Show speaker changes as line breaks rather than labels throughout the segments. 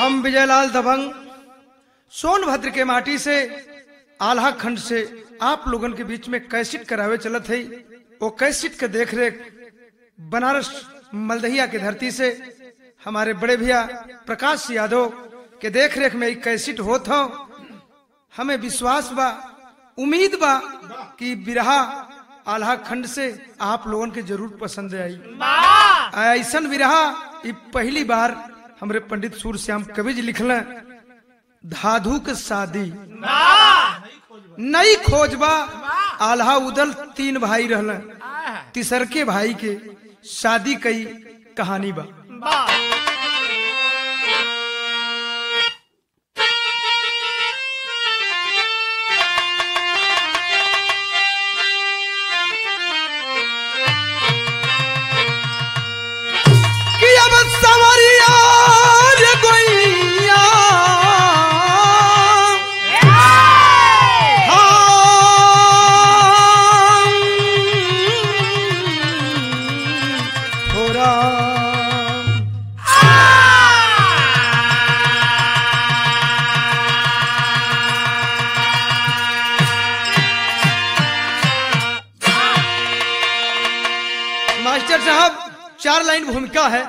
हम विजयलाल दबंग सोनभद्र के माटी से आल्हा खंड से आप लोगन के बीच में कैसेट करावे चलत है। वो कैसेट के देख रेख बनारस मलदहिया की धरती से हमारे बड़े भैया प्रकाश यादव के देख रेख में एक कैसेट होत हो। हमें विश्वास बा, उम्मीद बा कि बिरहा आल्हा खंड से आप लोगन के जरूर पसंद आई। ऐसन बिरहा पहली बार हमरे पंडित सूरश्याम कवि जी लिखल धाधु के शादी नई खोजबा। आल्हा उदल 3 भाई रहल, तीसर के भाई के शादी कई कहानी बा। मास्टर साहब 4 लाइन भूमिका है।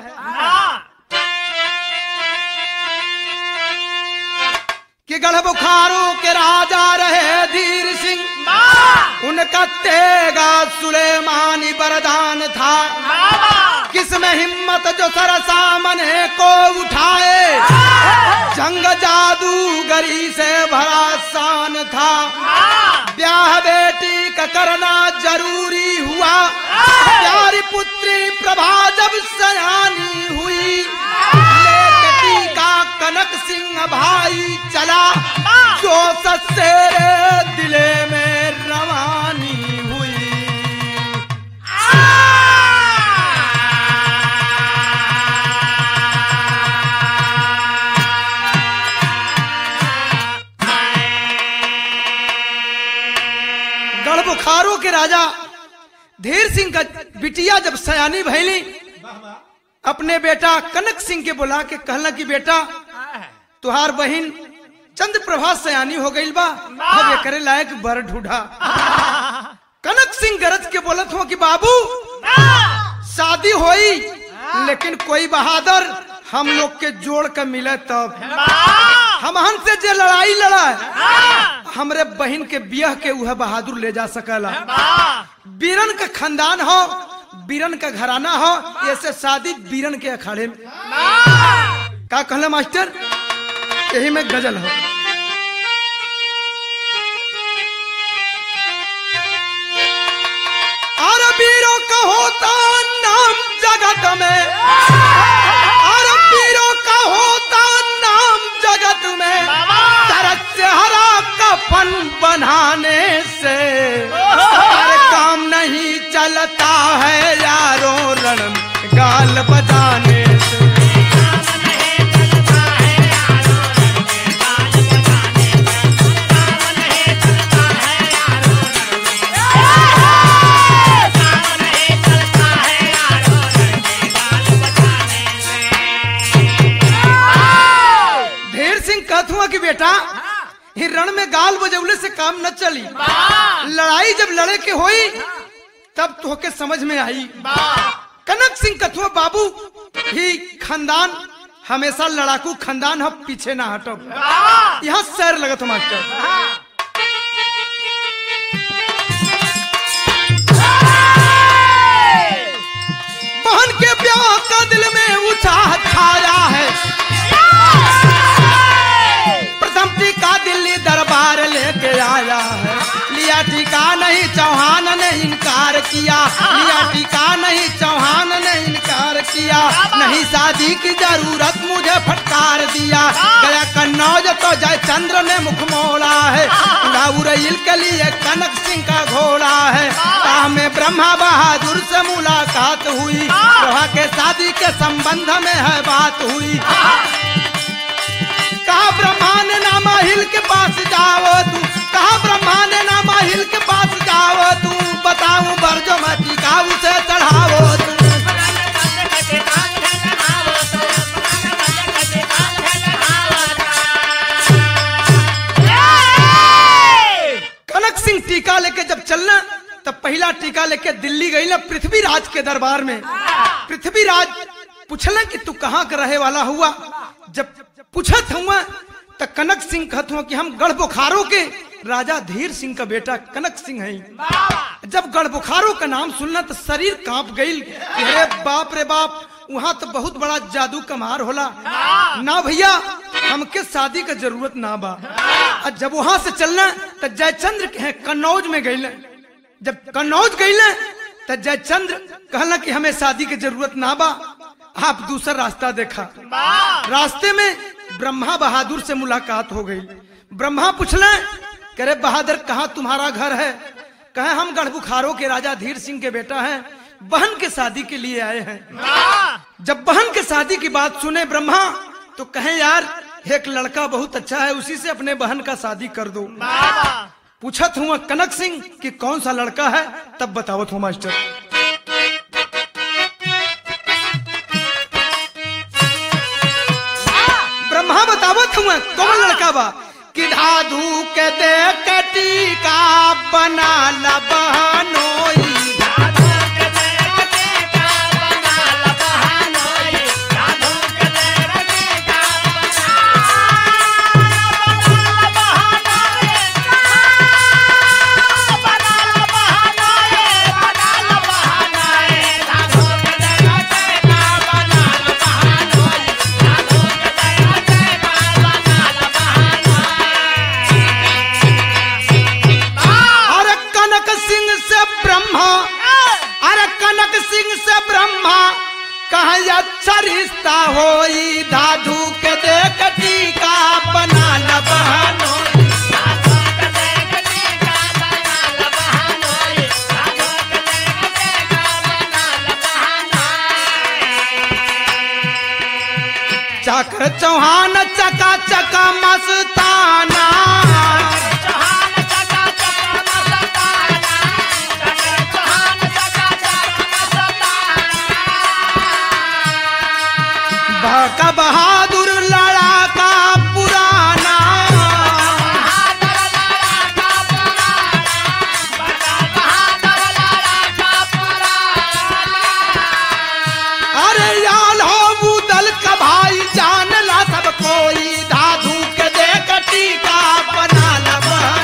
कि गढ़ बुखारों के राजा रहे धीर सिंह, उनका तेगा सुलेमानी वरदान था। किसमें हिम्मत जो सर सामने को उठाए, जंग जादूगरी से भरा शान था। ब्याह बेटी का करना जरूरी हुआ, प्यारी पुत्री प्रभा जब सयानी हुई। लेके टीका कनक सिंह भाई चला, जो ससेरे दिले में रवानी हुई। गढ़ बुखारों के राजा धीर सिंह का बिटिया जब सयानी भैली, अपने बेटा कनक सिंह के बुला के कहला कि बेटा तुहार बहिन चंद्र प्रभा सयानी हो गई बा, अब ये करे लायक बर ढूंढा। कनक सिंह गरज के बोलत हो कि बाबू शादी होई, लेकिन कोई बहादुर हम लोग के जोड़ के मिले तब। हमहन से जे लड़ाई लड़ा, हमरे बहन के बियाह के वह बहादुर ले जा सकला। बीरन का खानदान हो, बीरन का घराना हो, ऐसे शादी बीरन के अखाड़े में। का कहला मास्टर, यही में गजल हो। और बीरों का होता नाम जगत में, और बीरों का होता नाम जगत में। तरस से हरा कफन बनाने से हर काम नहीं चलता है यारों, रण गाल बजाने से। कि बेटा ही रण में गाल बजौले से काम न चली। लड़ाई जब लड़े के होई तब तोहके समझ में आई। कनक सिंह कथुआ बाबू ही खानदान हमेशा लड़ाकू खानदान है, पीछे ना हटो। यहाँ सैर लगत मास्टर। बहन के ब्याह का दिल में उत्साह छाया है। टीका दिल्ली दरबार लेके आया है। लिया टीका नहीं चौहान ने इनकार किया, लिया टीका नहीं चौहान ने इनकार किया। नहीं शादी की जरूरत मुझे फटकार दिया। गया कन्नौज तो जयचंद्र ने मुख मोड़ा है। उड़ैल के लिए कनक सिंह का घोड़ा है। राह में ब्रह्मा बहादुर से मुलाकात हुई, रोहा के शादी के संबंध में है बात हुई। कहा ब्रह्मा ने नामा हिल के पास जाओ तू, कहा ब्रह्मा ने नामा हिल के पास जाओ तू। बताऊं बरजो मटी का उसे चढ़ाओ तू। पहला टीका लेके दिल्ली गई ना पृथ्वीराज के दरबार में। पृथ्वीराज पूछलन कि तू कहाँ का रहे वाला हुआ। जब पूछत हुआ तो कनक सिंह कहत हुआ कि हम गढ़ बोखारो के राजा धीर सिंह का बेटा कनक सिंह है। जब गढ़ बोखारो का नाम सुनना तो शरीर कांप गई। अरे बाप रे बाप, वहाँ तो बहुत बड़ा जादू कमार होला ना भैया, हमके शादी का जरूरत ना बा। और जब वहाँ से चलना तो जयचंद्र के कन्नौज में गई। जब कन्नौज गई तो जयचंद्र कहला कि हमें शादी की जरूरत ना बा, आप दूसरा रास्ता देखा। रास्ते में ब्रह्मा बहादुर से मुलाकात हो गई। ब्रह्मा पूछला करे बहादुर कहाँ तुम्हारा घर है। कहे हम गढ़ बुखारो के राजा धीर सिंह के बेटा हैं, बहन के शादी के लिए आए हैं। जब बहन के शादी की बात सुने ब्रह्मा तो कहे यार एक लड़का बहुत अच्छा है, उसी से अपने बहन का शादी कर दो। पूछत हुआ कनक सिंह कि कौन सा लड़का है, तब बतावत हूँ मास्टर। ब्रह्मा बतावत हुआ कौन लड़का बा कि धाधु के दे टीका बना ला बहनोई। कहा अच्छा रिश्ता होई धाधु के देख टीका बना ला बहनोई। चाकर चौहान चका चका मस्ताना, का बहादुर लड़ाका पुराना। अरे याल हो दल का भाई जान ला सब कोई धाधु के देख टीका बना ला बहन।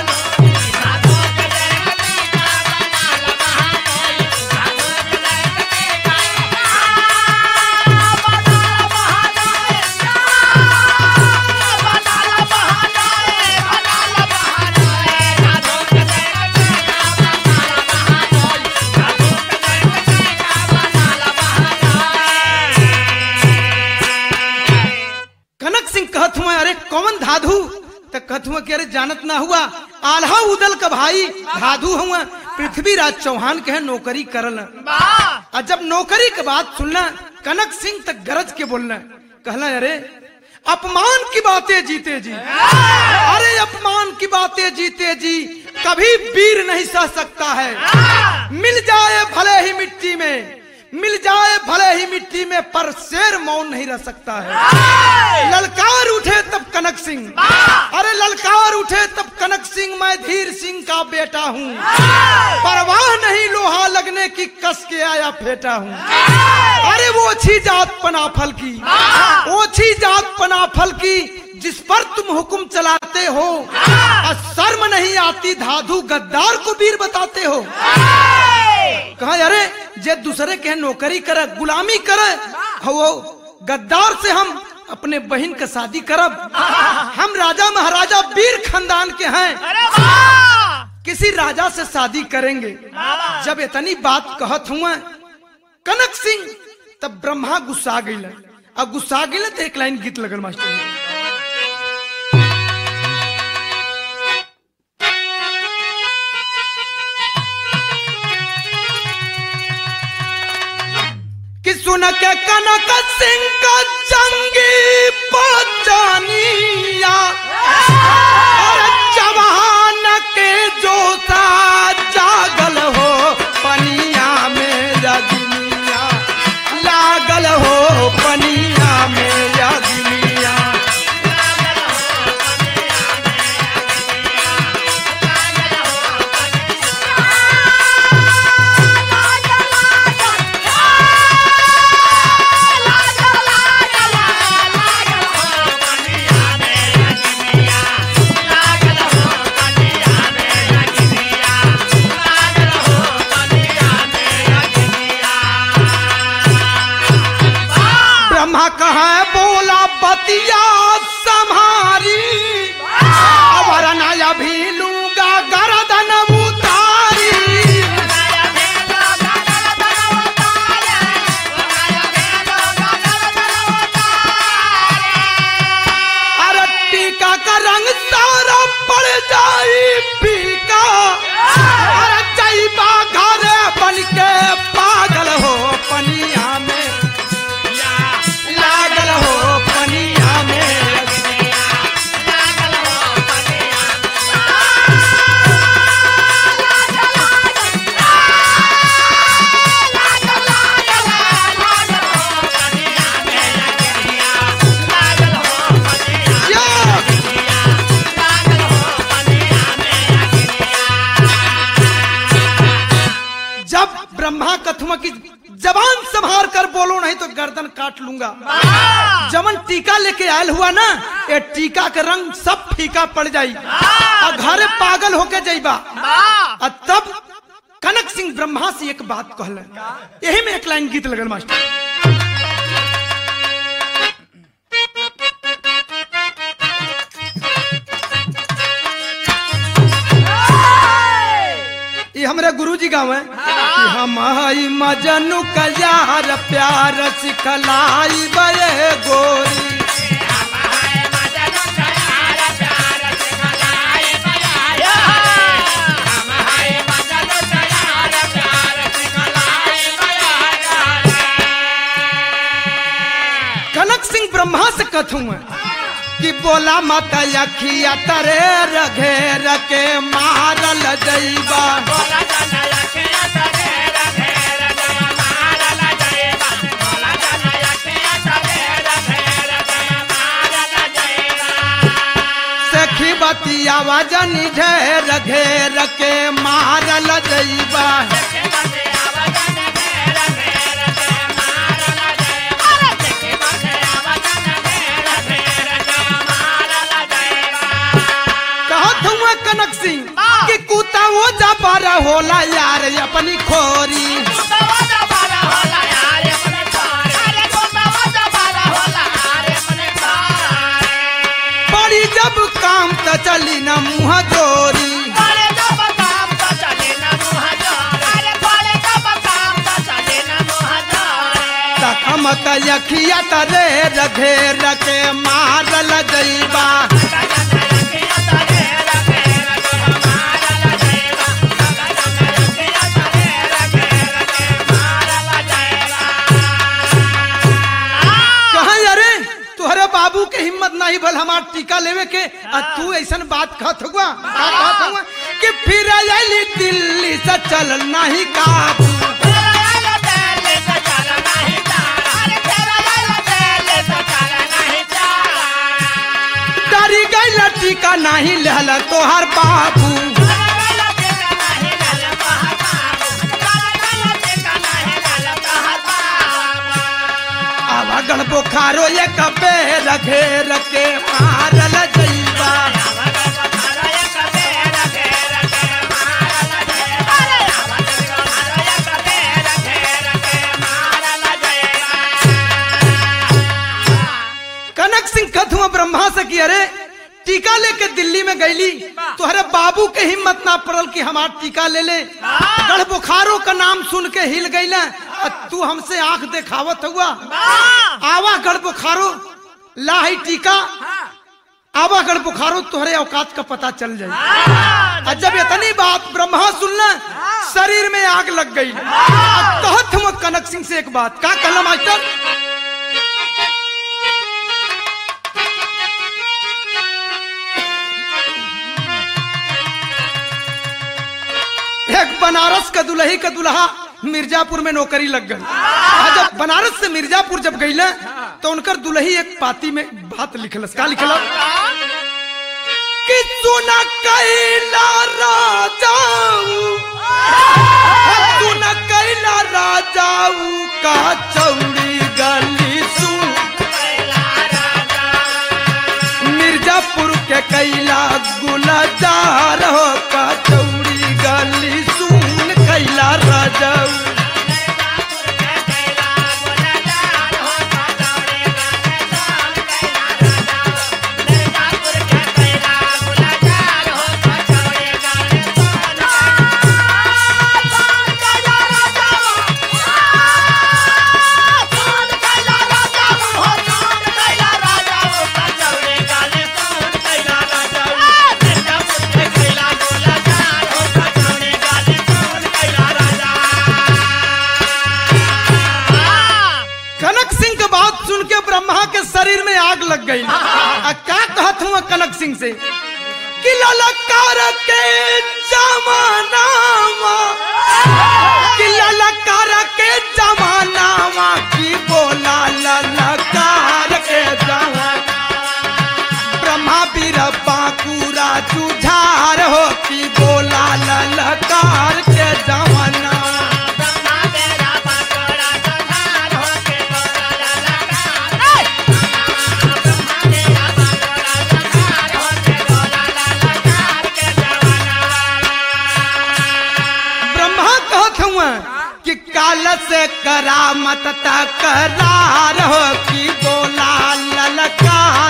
कौन धाधु तो कहत हुआ कि अरे जानत ना हुआ, आल्हा उदल का भाई धाधु हुआ पृथ्वीराज चौहान के नौकरी करल। और जब नौकरी के बात सुनना कनक सिंह तक गरज के बोलना कहला अरे अपमान की बातें जीते जी, अरे अपमान की बातें जीते जी कभी वीर नहीं सह सकता है। मिल जाए भले ही मिट्टी में, मिल जाए भले ही मिट्टी में, पर शेर मौन नहीं रह सकता है। ललकार उठे तब कनक सिंह, अरे ललकार उठे तब कनक सिंह, मैं धीर सिंह का बेटा हूँ, परवाह नहीं लोहा लगने की, कस के आया फेटा हूँ। अरे वो अच्छी जात पनाफल की, ओछी जात पनाफल की, जिस पर तुम हुक्म चलाते हो, शर्म नहीं आती धाधु गद्दार को वीर बताते हो। कहा अरे जे दूसरे के नौकरी करे, गुलामी करे, वो गद्दार से हम अपने बहन का शादी करब। हम राजा महाराजा वीर खानदान के हैं, किसी राजा से शादी करेंगे। जब इतनी बात कहत हुआ कनक सिंह तब ब्रह्मा गुस्सा गई। अब गुस्सा गई तो एक लाइन गीत लगल मास्टर, कि सुन के कनक सिंह का जंगी पहचानिया, और जवान के जोता जागल हो पनिया में रगनिया, लागल हो पनिया में रगनिया। है बोला बतिया संहारी वरना अभी लूंगा गर्दन उतारी। अरे टीका का रंग सारा पड़ जाई पीका अरे जईबा घर बन के पागल हो पनिया में लागल हो पनिया में। जब ब्रह्मा कथुआ की जबान संभार कर बोलो नहीं तो गर्दन काट लूंगा। जमन टीका लेके आयल हुआ ना ये टीका के रंग सब फीका पड़ जाई और घरे पागल होके जाइबा। और तब कनक सिंह ब्रह्मा से एक बात कहल, यही में एक लाइन गीत लगल मास्टर। ये हमारे गुरुजी गाँव है कि हम आई मजनू का यार प्यार सिखलाई बये गोरी। कनक सिंह ब्रह्मा से कथू है कि बोला माता अखिया तरे रघेर के मारल जईबा। सखी बतिया वजनी ढेर घेर के मारल जईबा। कनक सिंह कि कुत्ता वो जबारा होला यार अपनी खोरी। बड़ी जब काम त चली न मुँह जोरी। तखम तखिया तरे रघेर के मारल जईबा। बाबू के हिम्मत नहीं भल हमार टीका लेवे के तू ऐसा बात कहत हुआ कि फिर आयली दिल्ली से चल नहीं काबू। डरी गई टीका नहीं लहल तोहर बाबू। गण बुखारो ये कबे रखे रखे मारल जईबा। कनक सिंह कथुआ ब्रह्मा से कि अरे टीका लेके दिल्ली में गईली तोहरे बाबू के हिम्मत ना पड़ल कि हमार टीका ले ले। गढ़ बुखारो का नाम सुन के हिल गई ना तू हमसे आंख दिखावत हुआ। आवा गढ़ बुखारो लाही टीका आवा गढ़ बुखारो तुहरे औकात का पता चल जाए। जब इतनी बात ब्रह्मा सुनना शरीर में आग लग गई। कहत हम कनक सिंह से एक बात का कहला मास्टर। एक बनारस का दुल्ही का दुल्हा मिर्जापुर में नौकरी लग गई। जब बनारस से मिर्जापुर जब गई ना तो उनकर दुल्ही एक पाती में बात लिखलस। का लिखला कि सुना कैला राजाऊ सुना कैला राजाऊ का चौड़ी गली सुन। मिर्जापुर के कैला गुलजार हो का चौड़ी गली सुन कैला राजाऊ। आग लग गई। का कहत हूँ कनक सिंह से कि ललकार के जमाना कि ललकार के जमाना की बोला ललकार के जमाना ब्रह्मा वीर बांकुरा जुझार हो कि बोला ललकार के जमाना। कि काल से करामत तकरार हो कि बोला ललकार।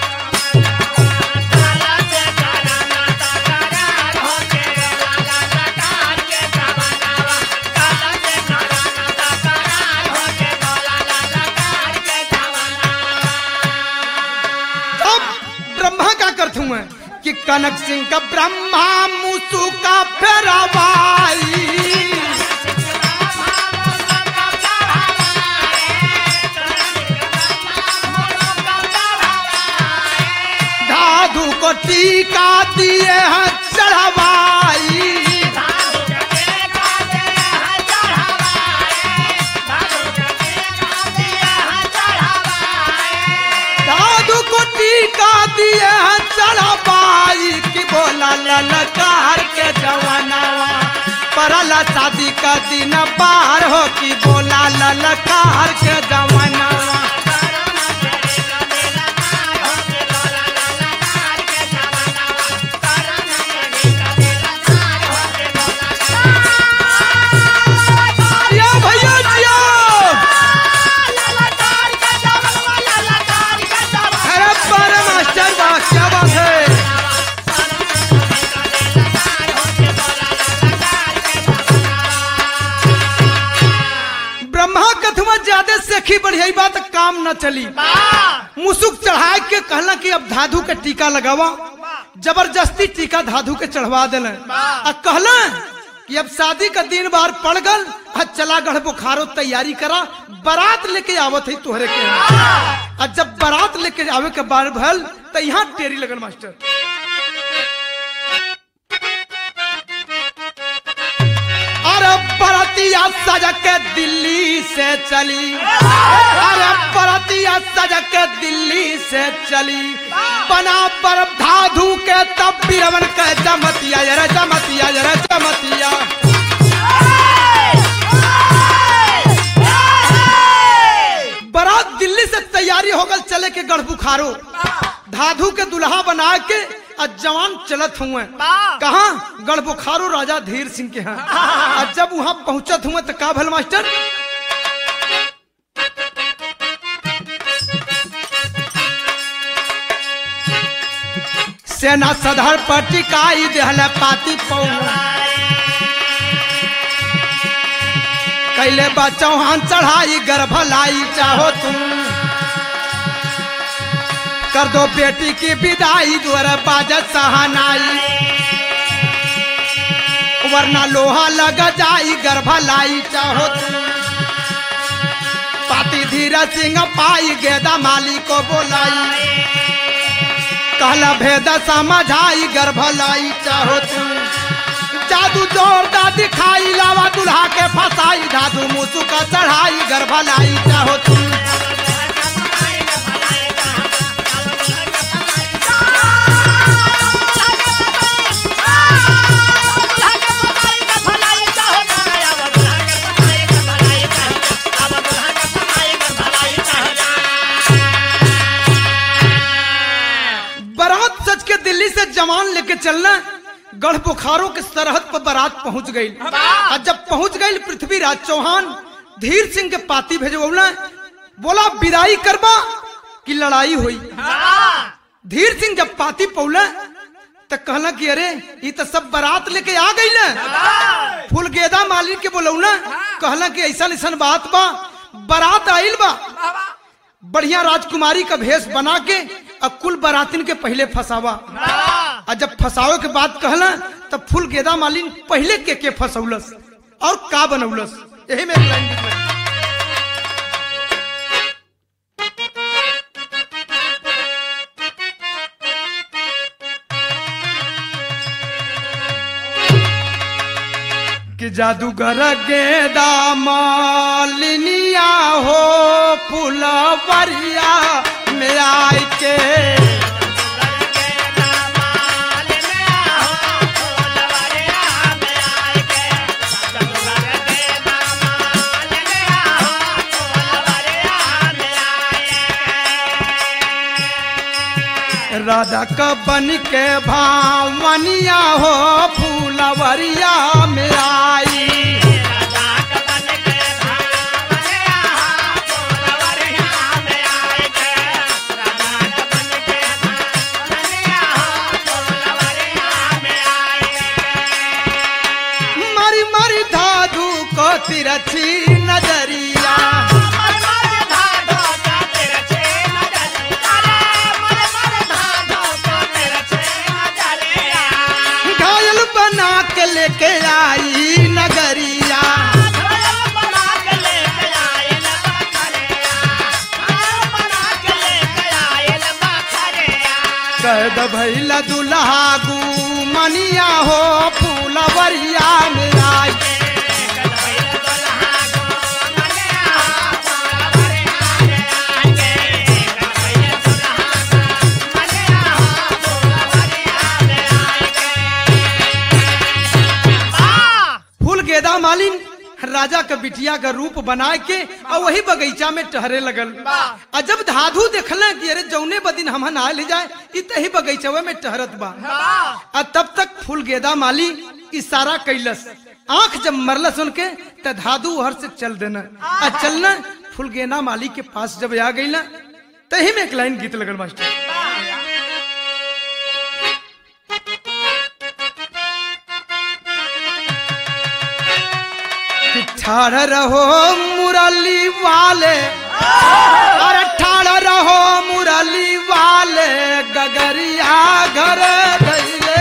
अब ब्रह्मा का करत हूँ कि कनक सिंह का ब्रह्मा मुसु का फेरवाई को टीका दिए हैं चढ़वाई दादू को टीका दिए हैं चढ़वाई कि बोला ललकार के जवाना परला शादी का दिन पार हो कि बोला ललकार के जवाना। सेखी बढ़िया बात काम न चली मुसुक चढ़ा के कहला कि अब धाधु के टीका लगावा जबरदस्ती टीका धाधु के चढ़वा दिले कहला कि अब शादी का दिन बार पड़ गल चला गढ़ बुखारो तैयारी करा बारात लेके आवत है तोहरे के जब बारात लेके आवे के बार भल तो यहाँ टेरी लगन मास्टर। बरातिया सजा के दिल्ली से चली अरे बरातिया सजा के दिल्ली से चली बना पर धाधु के तब बीरवन के जमतिया जरा जमतिया जरा जमतिया। बारात दिल्ली से तैयारी हो गल चले के गढ़ बुखारो धाधु के दुल्हा बना के जवान चलत हुए कहा गढ़ बुखारो राजा धीर सिंह के यहाँ जब वहां पहुंचत हुए तो का भल मास्टर सेना सधर पर टिकाई देहले पाती पौआ कैले बा चौहान चढ़ाई गर्भलाई चाहो तुम कर दो बेटी की विदाई द्वार बाजत सहनाई वरना लोहा लग जाई गर्भलाई चाहो पाती धीरा सिंह पाई गेदा माली को बोलाई कहला भेद समझाई गर्भलाई चाहो जादू जोरदार दिखाई लावा दुल्हा के फसाई धाधु मुसु का चढ़ाई गर्भलाई चाहो दिल्ली से जवान लेके चलना गढ़ बुखारो के सरहद पर बारात पहुंच गई और जब पहुंच गई पृथ्वीराज चौहान धीर सिंह के पाती भेजवला बोला विदाई करबा कि लड़ाई हुई। धीर सिंह जब पाती पौला तो कहला कि अरे ये तो सब बारात लेके आ गई ना फूल गेदा माली के बोलौना कहला कि ऐसा ऐसा बात बा बारात आइल बा बढ़िया राजकुमारी का भेष बना के और कुल बारातिन के पहले फसावा और जब फसावे के बाद कहला तब फूल गेदा मालिन पहले के फसौलस और का बनौलस यही मेरी लाइन जादूगर गेदा मालिनिया हो फुलवरिया में आई के राजा का बन के भावनिया हो फूलवरिया में आई मारी मारी धाधु को तिरछी नजरिया लेके आई नगरिया कैद भैला दुल्हा गुमनिया हो फूलवरिया में आई गेदा मालिन राजा का बिटिया का रूप बना के और वही बगीचा में टहरे लगल। और जब धाधु देखल कि अरे जौने बदिन हम ना ले जाए इतही बगीचा में टहरत बा। और तब तक फूल गेदा माली इशारा कैलस, आंख जब मरलस उनके त धाधु हर से चल देना और चलना फूल गेदा माली के पास जब आ गई ना तही में एक लाइन गीत लगल मास्टर। ठाड़ रहो मुरली वाले, अरे ठाड़ रहो मुरली वाले गगरिया घर धैले।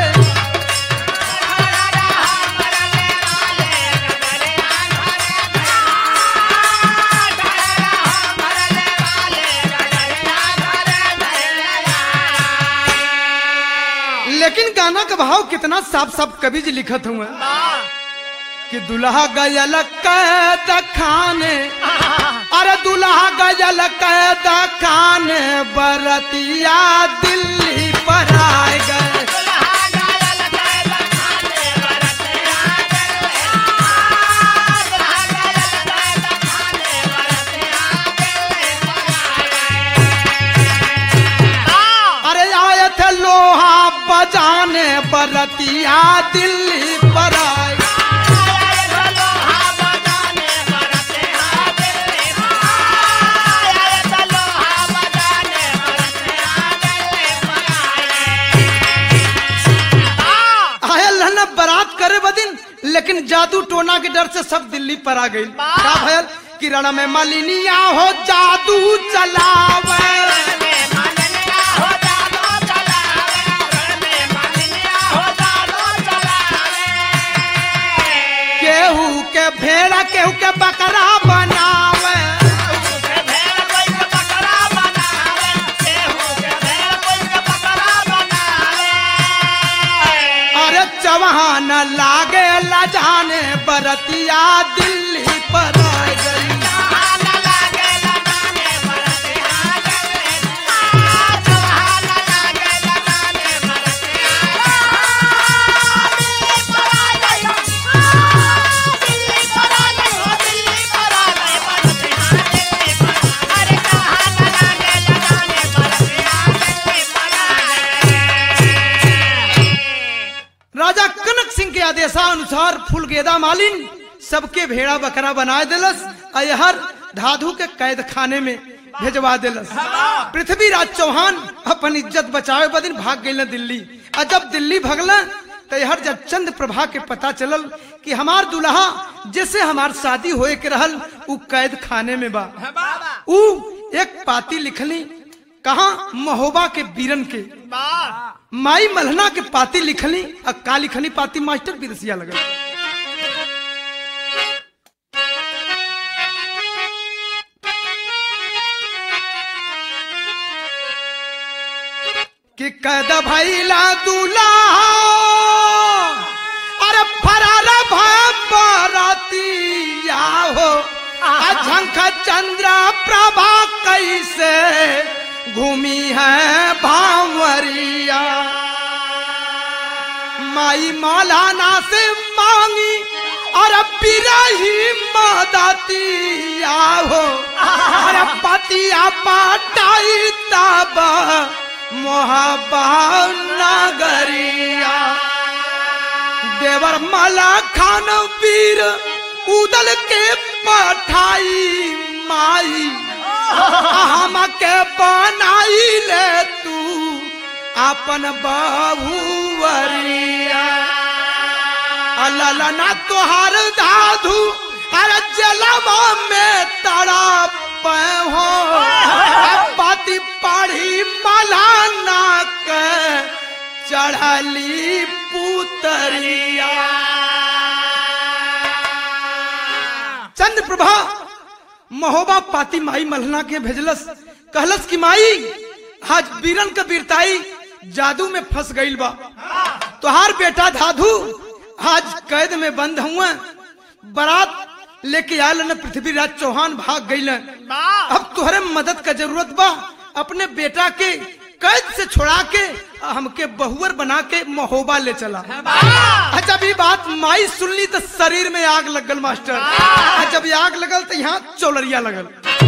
लेकिन गाना का भाव कितना साफ साफ कवि जी लिखत हुए कि दुल्हा गयल कैद खाने, अरे दुल्हा गयल कैद खाने बरतिया दिल्ली पर आए गए। अरे आए थे लोहा बजाने बरतिया दिल्ली पर आए। बारात करे बदिन लेकिन जादू टोना के डर से सब दिल्ली पर आ गई। क्या भयल कि रण में मलिनिया हो जादू चलावे, केहू के भेड़ा केहू के बकरा बनावे, चौहान लागे लजाने बरतिया दिल्ली पर आ गई। राजा कनक सिंह के आदेशानुसार फूलगेदा मालिन सबके भेड़ा बकरा बना दिलस और हर धाधु के कैद खाने में भेजवा दिलस। पृथ्वीराज चौहान अपन इज्जत बचावे बदिन भाग गए दिल्ली। और जब दिल्ली भगला तो हर जब चंद प्रभा के पता चलल कि हमार दुल्हा जैसे हमार शादी होए के रहल उ कैद खाने में बा। उ एक पाती लिखली, कहा महोबा के बीरन के माई मलहना के पाती लिखली और का लिखली पाती मास्टर विदेशिया लगल कि कैद भइला दूल्हा, अरे अरे फरारा बारातिया हो झंख चंद्र प्रभा कैसे घूमी है भांवरिया। माई मौलाना से मांगी और बिरही मदतिया हो अरे पतिया पाटाई तब मोहब्बा नगरिया। देवर मला खान वीर उदल के पठाई माई हम के बनाई ले तू अपन बहुवरिया। अल्लाह ना तुहार दादू अरे जलवा में तड़प हो पति पढ़ी मलाना के चढ़ली पुतरिया। चंद्र प्रभा महोबा पाती माई मलहना के भेजलस कहलस की माई आज बीरन का बीरताई जादू में फंस गईल बा। तुहार बेटा धाधु आज कैद में बंद हुआ। बारात लेके आयल न पृथ्वीराज चौहान भाग गईल। अब तुहरे मदद का जरूरत बा। अपने बेटा के कैद से छुड़ा के हमके बहुवर बना के महोबा ले चला। जब ये बात माई सुनली तो शरीर में आग लगल मास्टर। जब ये आग लगल तो यहाँ चौलरिया लगल।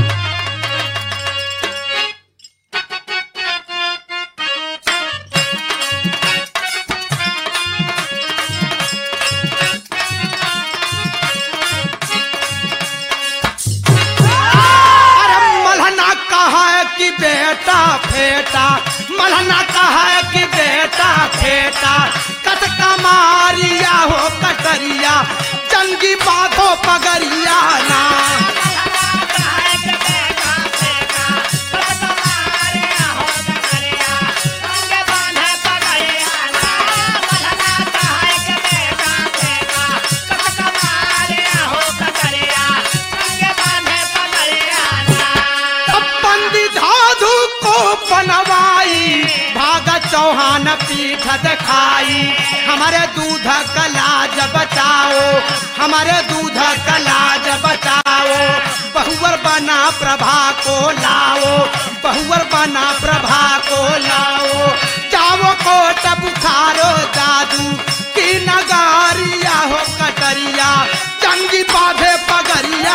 कि बेटा फेटा मलहना कहा कि बेटा फेटा कत कमारिया हो कटरिया जंगी बाधो पगरिया ना। बनवाई भागा चौहान पीठ दिखाई हमारे दूध का लाज बचाओ हमारे दूध का लाज बचाओ। बहुवर बना प्रभा को लाओ बहुवर बना प्रभा को लाओ। जाओ कोट बुखारो जादू की नगारिया हो कटरिया जंगी बाधे पगरिया।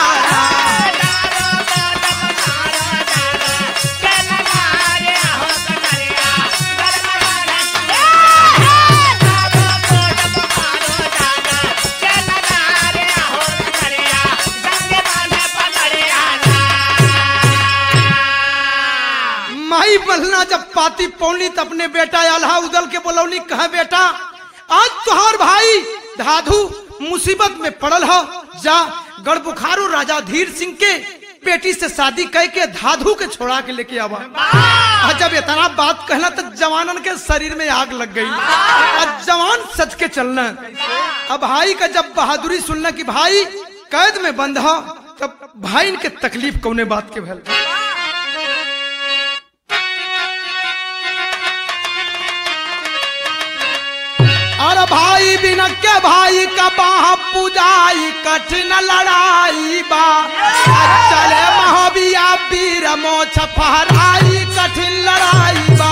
मलहना जब पाती पौनी तो अपने बेटा आल्हा उदल के बोलौनी कहा बेटा आज तुहार भाई धाधु मुसीबत में पड़ल हो। जा गढ़ बुखारू राजा धीर सिंह के बेटी से शादी कह के धाधु के छोड़ा के लेके आवा। जब इतना बात कहना तो जवानन के शरीर में आग लग गई। आज जवान सच के चलना। अब भाई का जब बहादुरी सुनना कि भाई कैद में बंद हो तब भाई इनके तकलीफ कौने बात के भल। और भाई बिना के भाई का बाह पूजाई कठिन लड़ाई बा चले महाबिया वीर मोछ फहराई कठिन लड़ाई बा।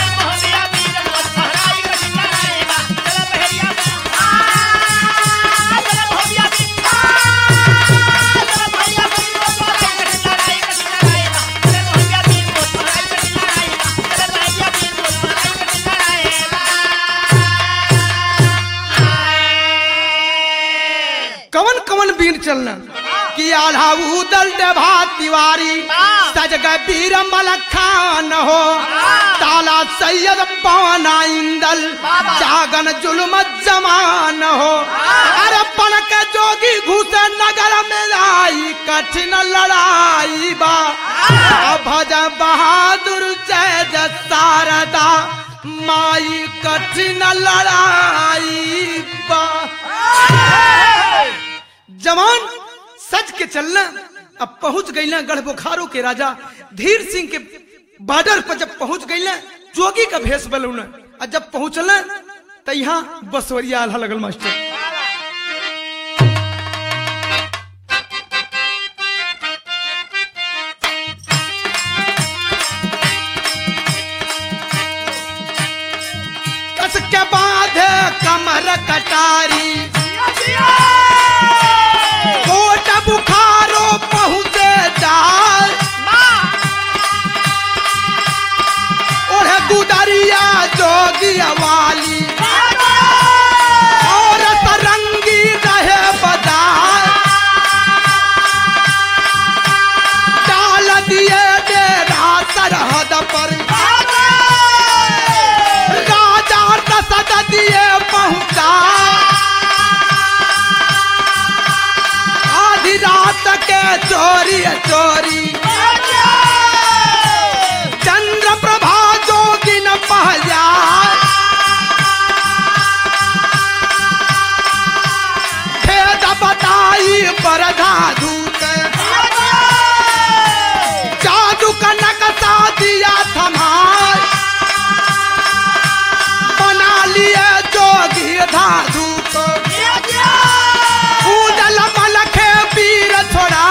वीर चलना कि आल्हा उदल देभा तिवारी सज गए वीर मलखान हो ताला सैयद पवना इंदल जागन जुल्म जमान हो। अरे पन के जोगी घुसे नगर में आई कठिन लड़ाई बा भज बहादुर जय शारदा माई कठिन लड़ाई बा। जवान सच के चलना। अब पहुंच गई ना गढ़ बुखारू के राजा धीर सिंह के बॉर्डर पर जब पहुंच गई ना जोगी का भेष बलौना। जब पहुंचल तो यहाँ बसवरिया आल्हा लगल मास्टर। के बांधे कमर कटारी कोट बुखारो पहुँचे जाए और गुदरिया जोगी वाली और तरंगी रहे बदार डाल दिए डेरा सरहद पर राजा रसद दिए पहुंचा आधी रात के चोरी चोरी चंद्र प्रभा जोगी न पहला भेद बताई पर धाधु जादू का नक्शा दिया थमार बना लिए जोगी धाधु को उदल मलखे वीर छोड़ा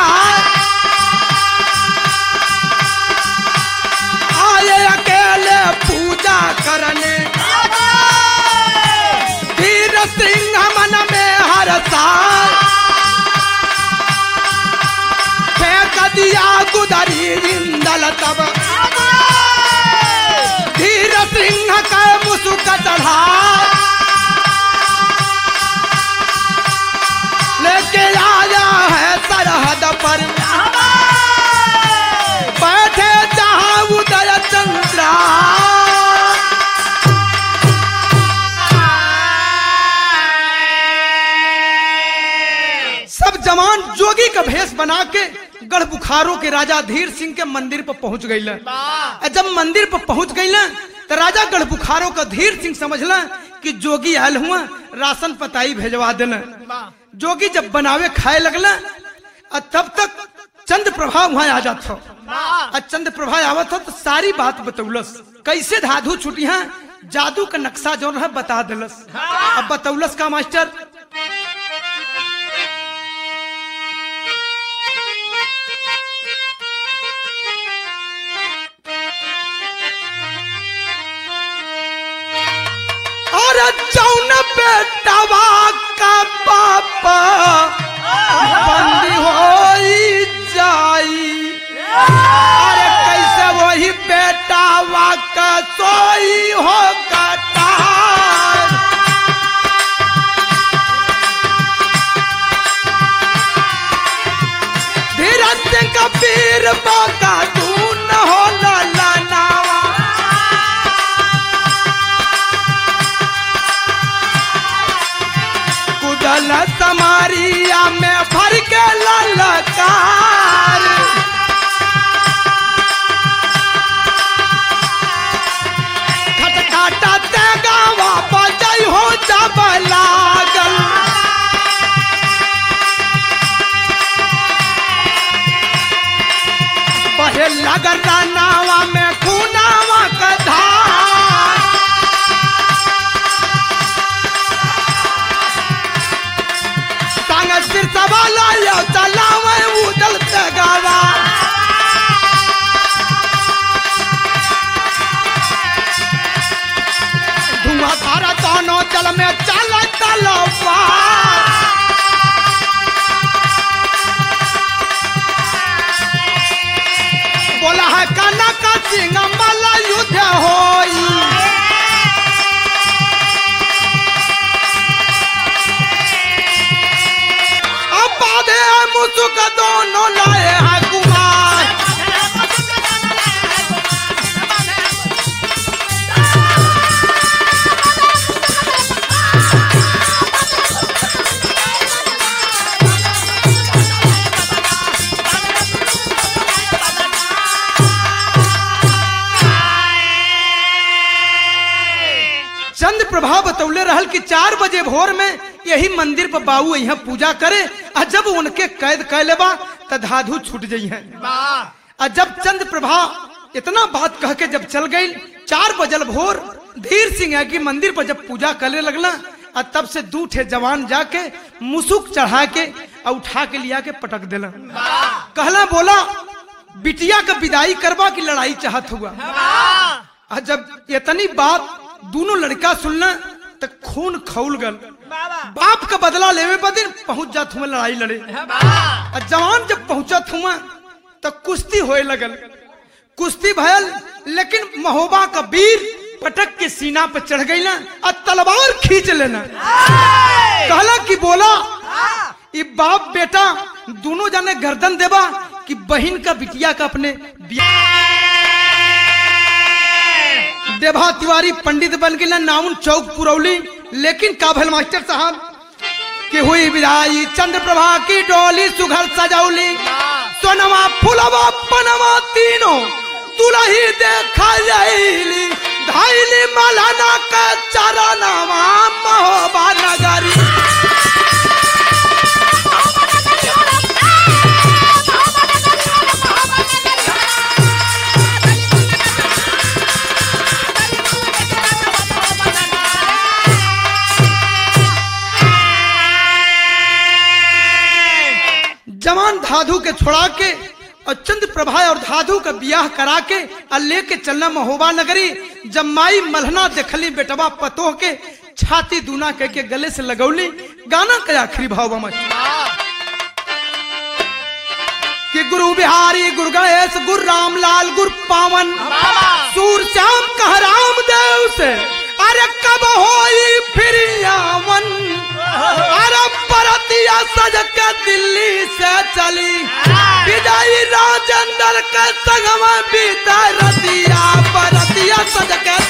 आए अकेले पूजा करने वीर सिंह मन में हर साल फेंक दिया गुदरी इंदल तब वीर सिंह का मुसुक चढ़ा लेके आया है सरहद पर बैठे जहां उदय चंद्रा सब जवान जोगी का भेष बना के गढ़ बुखारों के राजा धीर सिंह के मंदिर पर पहुंच गई। जब मंदिर पर पहुंच गई तो राजा गढ़ बुखारों का धीर सिंह समझला कि जोगी आयल हुआ राशन पताई भेजवा देना। जोगी जब बनावे खाए लगला तब तक चंद्र प्रभा वहां आ जात हो। चंद्र प्रभा आवत हो तो सारी बात बतौलस कैसे धाधु छुटिया जादू का नक्शा जो है बता दिलस। अब बतौलस का मास्टर और जौन बेटवा का पापा बंदी होई जाई अरे कैसे वही बेटावा का सोई हो कटा धीरज सिंह का पीर बाका दून हो लाना कुदल समारिया में भर के ललकार खटखाटा ते गावा बजई हो जब लागल बहे लगन नावा में खूनावा का धार सिर सवाला या चलावे उदल से गावा धुआं धारा दोनों जल में चला चलवा बोला है कनक सिंह मला युद्ध होई मुसुक दोनों लाए हैं कुमार चंद्र प्रभा बतौले रहल कि 4 बजे भोर में यही मंदिर पर बाबू यहाँ पूजा करे और जब उनके कैद कैलेबा तो धाधु छूट जाई है। और जब चंद्र प्रभा इतना बात कह के जब चल गई 4 बजल भोर धीर सिंह की मंदिर पर जब पूजा करने लगला और तब से 2 ठे जवान जाके मुसुक चढ़ा के और उठा के लिया के पटक दिला। कहला बोला बिटिया का विदाई करवा की लड़ाई चाहत हुआ। और जब इतनी बात दोनों लड़का सुनना तक खून खौल गल। बाप का बदला लेवे बदिन पहुंच जात हुआ लड़ाई लड़े। और जवान जब पहुंचत हुआ तो कुश्ती होए लगल। कुश्ती भयल, लेकिन महोबा का वीर पटक के सीना पे चढ़ गई ना और तलवार खींच लेना। कहला कि बोला ये बाप बेटा दोनों जाने गर्दन देबा कि बहन का बिटिया का अपने देभा तिवारी पंडित बन गई ना, नाउन चौक पुरौली। लेकिन काभल मास्टर साहब कि हुई विदाई चंद्रप्रभा की डोली सुघर सजौली, सोनवा फुलवा पनवा तीनों दुलही देखा जाइली, धाइली मलाना का चरणवा महोबा नगरी। जवान धाधु के छोड़ा के और चंद्र प्रभा और धाधु का ब्याह करा के और लेके चलना महोबा नगरी। जब माई मल्हना देखली बेटवा पतोह के छाती दूना कह के गले से लगौली। गाना के आखिरी भाव में कि गुरु बिहारी गुरु गणेश गुरु रामलाल गुरु पावन सूर श्याम कह रामदेव से अरे कब होई फिर यावन, अरे परतिया सज के दिल्ली से चली, विजयी राजेंद्र के संग में बीता रतिया, परतिया सज के